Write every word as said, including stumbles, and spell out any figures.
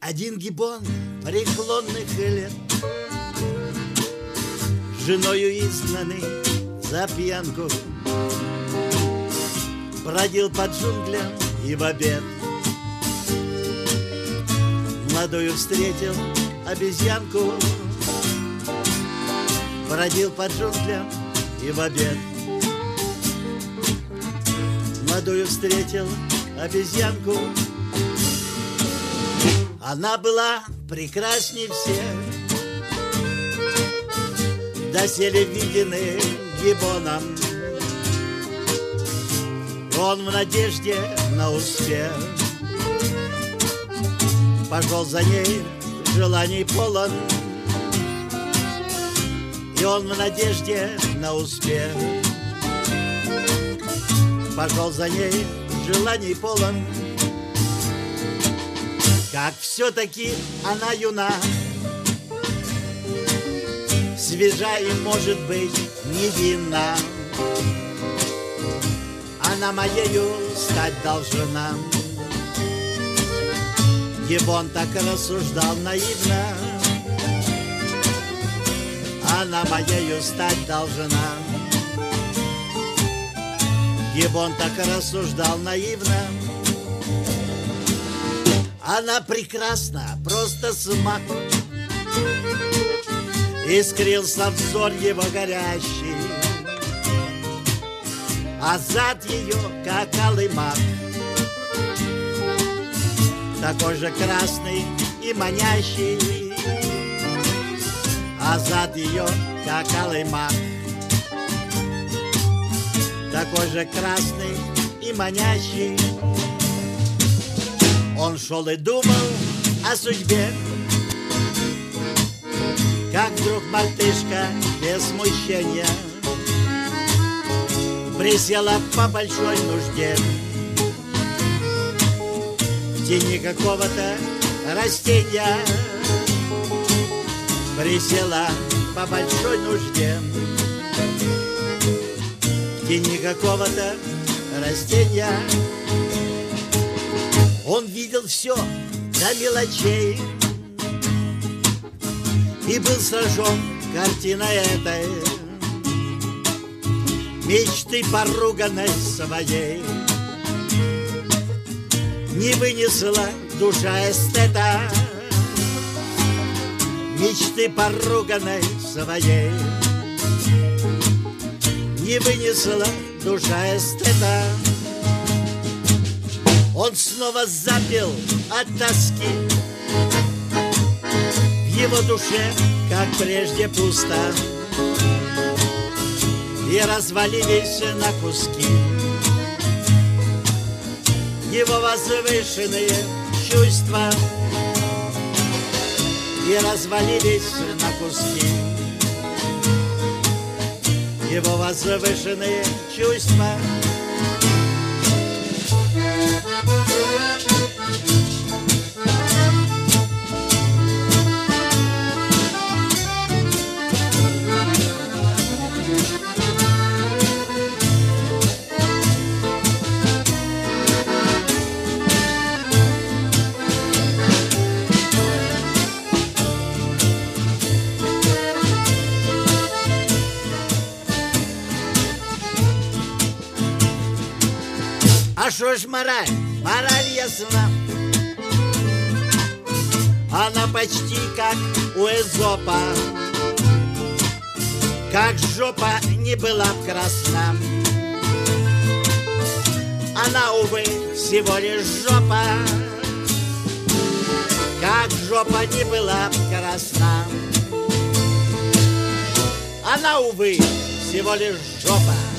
Один гибон преклонных лет, женою изгнанный за пьянку, бродил по джунглям и в обед молодую встретил обезьянку. Бродил по джунглям и в обед молодую встретил обезьянку. Она была прекрасней всех, доселе виденных гибоном. Он в надежде на успех пошел за ней, желаний полон. И он в надежде на успех пошел за ней, желаний полон. Как все-таки она юна, свежа и, может быть, невинна. Она моею стать должна. Гибон так рассуждал наивно. Она моею стать должна. Гибон так рассуждал наивно. Она прекрасна, просто смак. Искрился взор его горящий, а зад ее, как алый мак, такой же красный и манящий, а зад ее, как алый мак, такой же красный и манящий. Он шел и думал о судьбе, как вдруг мартышка без смущения присела по большой нужде в тени какого-то растения. Присела по большой нужде в тени какого-то растения. Он видел все до мелочей и был сражен картиной этой, мечты поруганной своей. Не вынесла душа эстета мечты поруганной своей. Не вынесла душа эстета. Он снова запел от тоски. В его душе, как прежде, пусто, и развалились на куски его возвышенные чувства, и развалились на куски его возвышенные чувства. А шо ж мораль? Мораль ясна. Она почти как у Эзопа, как жопа не была б красна. Она, увы, всего лишь жопа, как жопа не была б красна. Она, увы, всего лишь жопа.